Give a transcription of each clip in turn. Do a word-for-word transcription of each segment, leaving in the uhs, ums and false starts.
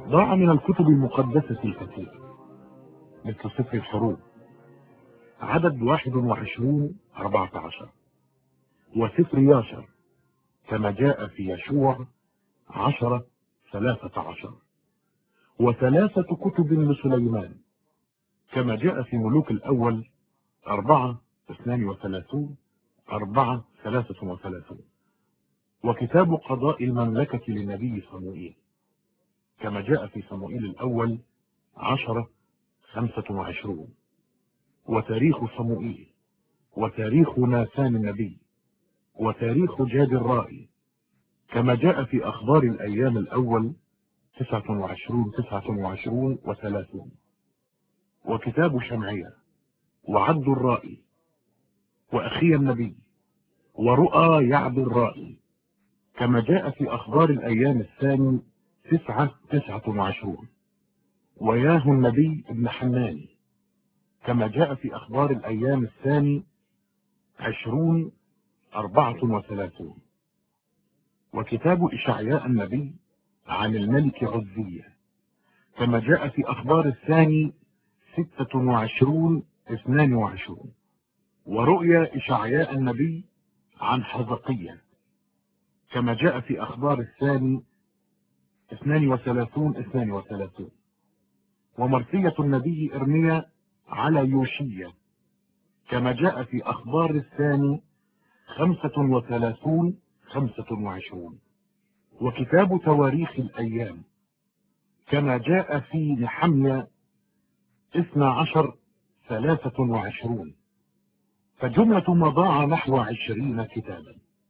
ضاع من الكتب المقدسة الكثير، مثل سفر الحروب عدد واحد وعشرون أربعة عشر، وسفر ياشر كما جاء في يشوع عشرة ثلاثة عشر، وثلاثة كتب لسليمان كما جاء في ملوك الأول أربعة اثنان وثلاثون أربعة ثلاثة وثلاثون، وكتاب قضاء المملكة للنبي صموئيل كما جاء في صموئيل الأول عشرة خمسة وعشرون، وتاريخ صموئيل، وتاريخ ناثان النبي، وتاريخ جاد الرائي كما جاء في أخبار الأيام الأول تسعة وعشرون تسعة وعشرون وثلاثون، وكتاب شمعية، وعبد الرائي، وأخي النبي، ورؤى يعب الرائي كما جاء في أخبار الأيام الثاني تسعة تسعة وعشرون، وياه النبي ابن حناني كما جاء في أخبار الأيام الثاني عشرون أربعة وثلاثون، وكتاب إشعياء النبي عن الملك عزية كما جاء في أخبار الثاني ستة وعشرون اثنان وعشرون، ورؤيا إشعياء النبي عن حزقية كما جاء في أخبار الثاني اثنان وثلاثون اثنان وثلاثون، ومرثية النبي إرميا على يوشية كما جاء في أخبار الثاني خمسة وثلاثون خمسة وعشرون، وكتاب تواريخ الأيام كما جاء في نحميا اثنى عشر ثلاثة وعشرون، فجملة ما ضاع نحو عشرين كتابا.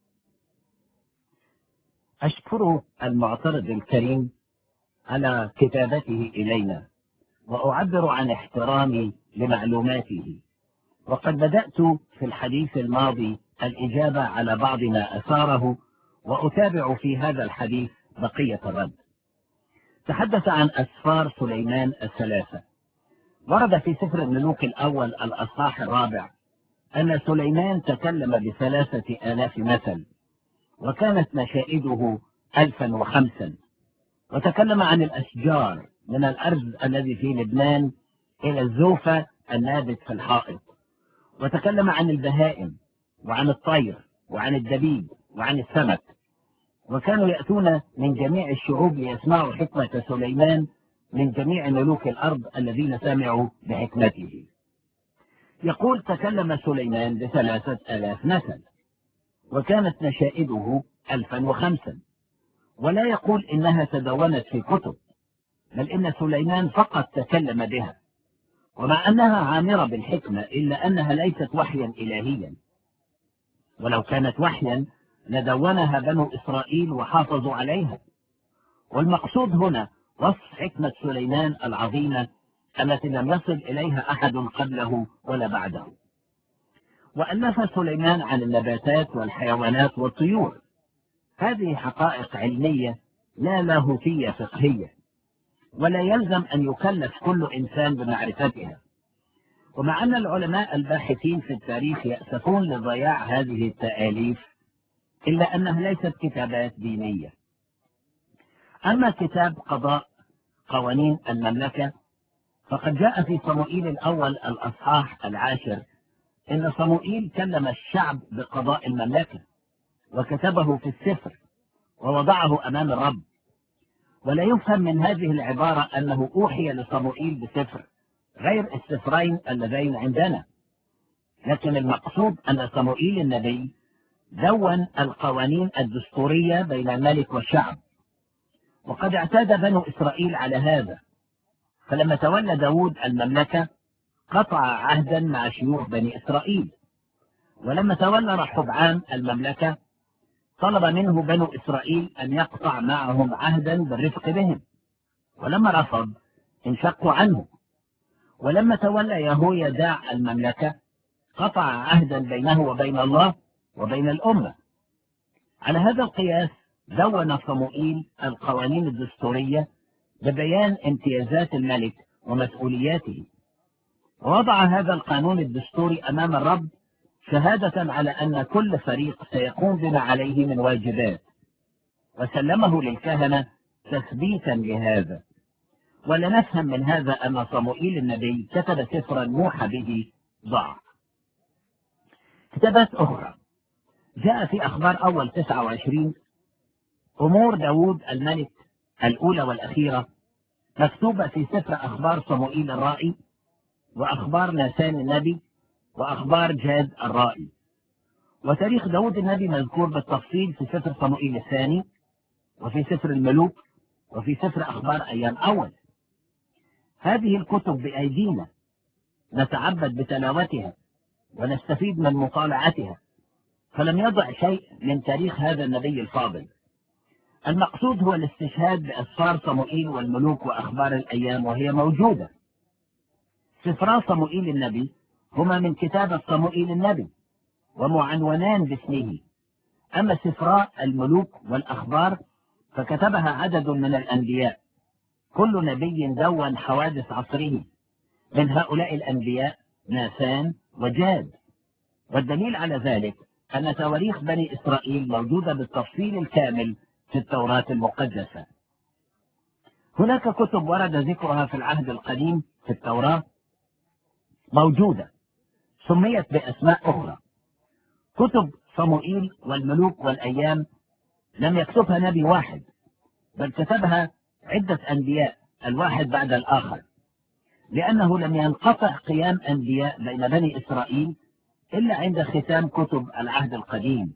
أشكر المعترض الكريم على كتابته إلينا، وأعبر عن احترامي لمعلوماته، وقد بدأت في الحديث الماضي الإجابة على بعض ما أثاره، وأتابع في هذا الحديث بقية الرد. تحدث عن أسفار سليمان الثلاثة. ورد في سفر الملوك الأول الأصحاح الرابع أن سليمان تكلم بثلاثة آلاف مثل، وكانت نشائده ألفا وخمسا، وتكلم عن الأشجار من الأرز الذي في لبنان إلى الزوفة النابت في الحائط، وتكلم عن البهائم وعن الطير وعن الدبيب وعن السمك، وكانوا يأتون من جميع الشعوب ليسمعوا حكمة سليمان من جميع ملوك الأرض الذين سمعوا بحكمته. يقول تكلم سليمان بثلاثة آلاف مثل، وكانت نشائده ألفا وخمسا، ولا يقول إنها تدونت في كتب، بل إن سليمان فقط تكلم بها، ومع أنها عامرة بالحكمة إلا أنها ليست وحيا إلهيا، ولو كانت وحيا لدونها بنو إسرائيل وحافظوا عليها. والمقصود هنا وصف حكمة سليمان العظيمة التي لم يصل إليها أحد قبله ولا بعده. وألف سليمان عن النباتات والحيوانات والطيور. هذه حقائق علمية لا لاهوتية فقهية، ولا يلزم أن يكلف كل إنسان بمعرفتها. ومع أن العلماء الباحثين في التاريخ يأسفون لضياع هذه التآليف، إلا أنها ليست كتابات دينية. أما كتاب قضاء قوانين المملكة فقد جاء في صموئيل الأول الأصحاح العاشر إن صموئيل كلم الشعب بقضاء المملكة، وكتبه في السفر ووضعه أمام الرب. ولا يفهم من هذه العبارة أنه أوحي لصموئيل بسفر غير السفرين اللذين عندنا، لكن المقصود أن صموئيل النبي دون القوانين الدستورية بين الملك والشعب، وقد اعتاد بنو إسرائيل على هذا. فلما تولى داود المملكة قطع عهدا مع شيوخ بني إسرائيل، ولما تولى رحبعام المملكة طلب منه بنو إسرائيل أن يقطع معهم عهدا بالرفق بهم، ولما رفض انشقوا عنه. ولما تولى يهويداع المملكة قطع عهدا بينه وبين الله وبين الأمة. على هذا القياس دون صموئيل القوانين الدستورية ببيان امتيازات الملك ومسؤولياته، ووضع هذا القانون الدستوري أمام الرب شهادة على أن كل فريق سيقوم بما عليه من واجبات، وسلمه للكهنة تثبيتا لهذا. ولا نفهم من هذا أن صموئيل النبي كتب سفرا موحى به ضاع. كتابات أخرى جاء في أخبار أول تسعة وعشرين أمور داود الملك الأولى والأخيرة مكتوبة في سفر أخبار صموئيل الرائي، وأخبار ناسان النبي، وأخبار جاد الرائي. وتاريخ داود النبي مذكور بالتفصيل في سفر صموئيل الثاني، وفي سفر الملوك، وفي سفر أخبار أيام أول. هذه الكتب بأيدينا، نتعبد بتلاوتها ونستفيد من مطالعتها، فلم يضع شيء من تاريخ هذا النبي الفاضل. المقصود هو الاستشهاد بأسفار صموئيل والملوك وأخبار الأيام، وهي موجودة. سفرا صموئيل النبي هما من كتابة صموئيل النبي ومعنونان باسمه، أما سفرا الملوك والأخبار فكتبها عدد من الأنبياء، كل نبي دون حوادث عصره، من هؤلاء الأنبياء ناسان وجاد. والدليل على ذلك أن تواريخ بني إسرائيل موجودة بالتفصيل الكامل في التوراة المقدسة. هناك كتب ورد ذكرها في العهد القديم في التوراة موجودة، سميت بأسماء أخرى. كتب صموئيل والملوك والأيام لم يكتبها نبي واحد، بل كتبها عدة أنبياء الواحد بعد الآخر، لأنه لم ينقطع قيام أنبياء بين بني إسرائيل إلا عند ختام كتب العهد القديم.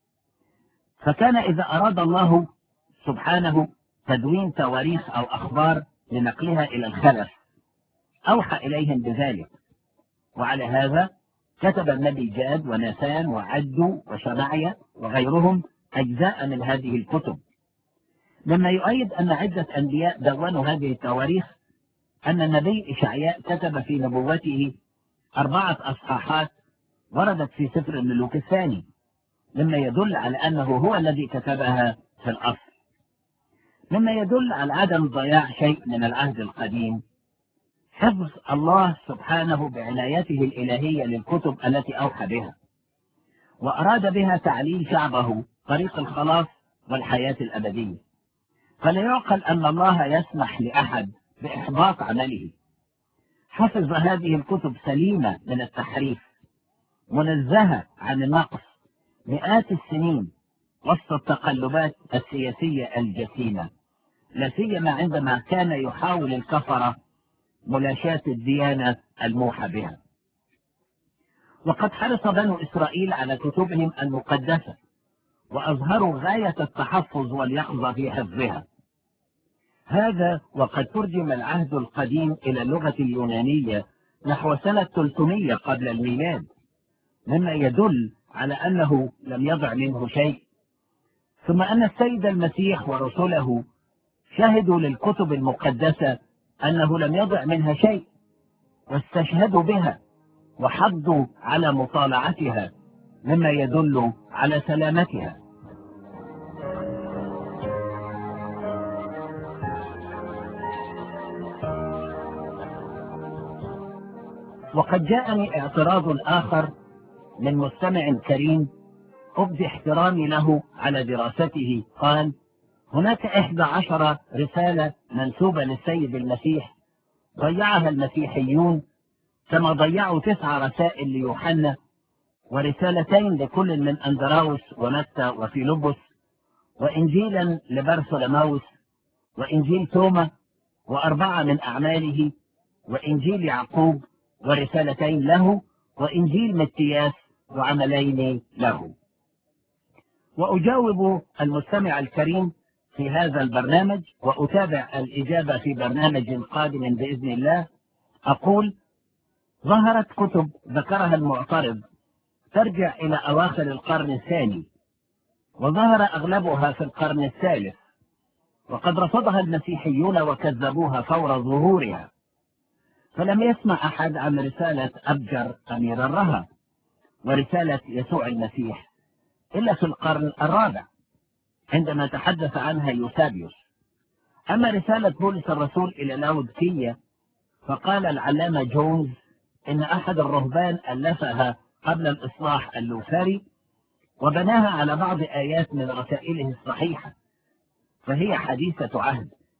فكان إذا أراد الله سبحانه تدوين تواريخ أو أخبار لنقلها إلى الخلف أوحى إليهم بذلك، وعلى هذا كتب النبي جاد وناسان وعدو وشمعية وغيرهم أجزاء من هذه الكتب، مما يؤيد أن عدة أنبياء دونوا هذه التواريخ. أن النبي إشعياء كتب في نبوته أربعة أصحاحات وردت في سفر الملوك الثاني، مما يدل على أنه هو الذي كتبها في الأصل، مما يدل على عدم ضياع شيء من العهد القديم. حفظ الله سبحانه بعنايته الإلهية للكتب التي أوحى بها، وأراد بها تعليم شعبه طريق الخلاص والحياة الأبدية. فلا يعقل أن الله يسمح لأحد بإحباط عمله. حفظ هذه الكتب سليمة من التحريف، منزهة عن النقص مئات السنين وسط التقلبات السياسية الجسيمة، لا سيما عندما كان يحاول الكفرة ملاشاة الديانة الموحى بها. وقد حرص بنو إسرائيل على كتبهم المقدسة، وأظهروا غاية التحفظ واليقظة في حفظها. هذا وقد ترجم العهد القديم إلى اللغة اليونانية نحو سنة ثلاثمائة قبل الميلاد، مما يدل على أنه لم يضع منه شيء. ثم أن السيد المسيح ورسله شهدوا للكتب المقدسة أنه لم يضع منها شيء، واستشهدوا بها وحضوا على مطالعتها، مما يدل على سلامتها. وقد جاءني اعتراض آخر من مستمع كريم أبدي احترامي له على دراسته. قال: هناك إحدى عشر رسالة منسوبة للسيد المسيح ضيعها المسيحيون، كما ضيعوا تسع رسائل ليوحنا، ورسالتين لكل من أندراوس ومتى وفيلبس، وإنجيلا لبرثولماوس، وإنجيل توما، وأربعة من أعماله، وإنجيل يعقوب، ورسالتين له، وإنجيل متياس، وعملين له. وأجاوب المستمع الكريم في هذا البرنامج، وأتابع الإجابة في برنامج قادم بإذن الله. أقول: ظهرت كتب ذكرها المعترض ترجع إلى أواخر القرن الثاني، وظهر أغلبها في القرن الثالث، وقد رفضها المسيحيون وكذبوها فور ظهورها. فلم يسمع أحد عن رسالة أبجر أمير الرهب ورسالة يسوع المسيح إلا في القرن الرابع عندما تحدث عنها يوسابيوس. أما رسالة بولس الرسول إلى لاودكية فقال العلامة جونز إن أحد الرهبان ألفها قبل الإصلاح اللوثري، وبناها على بعض آيات من رسائله الصحيحة، فهي حديثة عهد،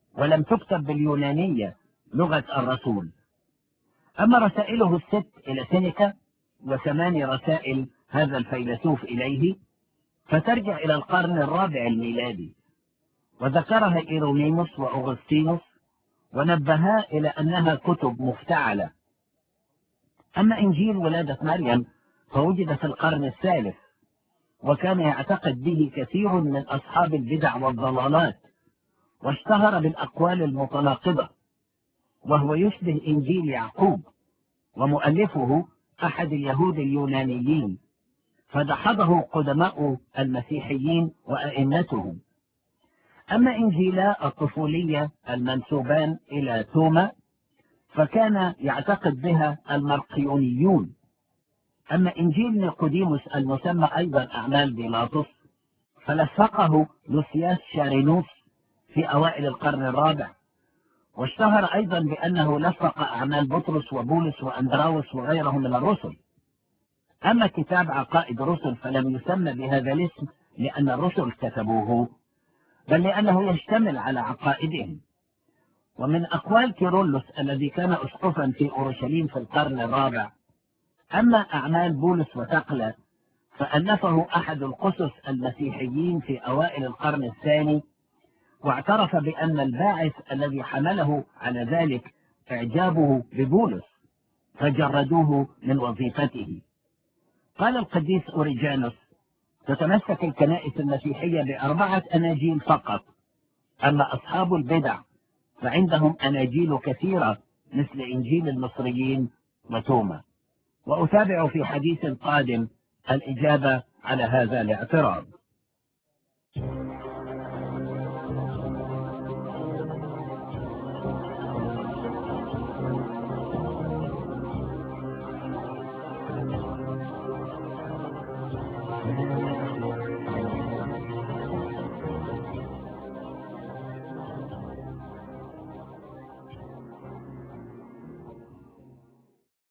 ولم تكتب باليونانية لغة الرسول. أما رسائله الست إلى سينيكا وثماني رسائل هذا الفيلسوف إليه فترجع إلى القرن الرابع الميلادي، وذكرها إيرونيموس وأغسطينوس ونبها إلى أنها كتب مفتعلة. أما إنجيل ولادة مريم فوجد في القرن الثالث، وكان يعتقد به كثير من أصحاب البدع والضلالات، واشتهر بالأقوال المتناقضة، وهو يشبه إنجيل يعقوب، ومؤلفه أحد اليهود اليونانيين، فدحضه قدماء المسيحيين وأئمتهم. أما إنجيلا الطفولية المنسوبان إلى توما فكان يعتقد بها المرقيونيون. أما إنجيل نيقوديموس المسمى أيضا أعمال بيلاطس فلفقه لوسياس شارينوس في أوائل القرن الرابع، واشتهر أيضا بأنه لفق أعمال بطرس وبولس وأندراوس وغيرهم من الرسل. أما كتاب عقائد الرسل فلم يسمى بهذا الاسم لأن الرسل كتبوه، بل لأنه يشتمل على عقائدهم. ومن أقوال كيرلس الذي كان أسقفا في أورشليم في القرن الرابع: أما أعمال بولس وثقلة فألفه أحد القسس المسيحيين في أوائل القرن الثاني، واعترف بأن الباعث الذي حمله على ذلك إعجابه ببولس فجردوه من وظيفته. قال القديس أوريجانوس: تتمسك الكنائس المسيحية بأربعة أناجيل فقط، أما أصحاب البدع فعندهم أناجيل كثيرة مثل إنجيل المصريين وتوما. وأتابع في حديث قادم الإجابة على هذا الاعتراض.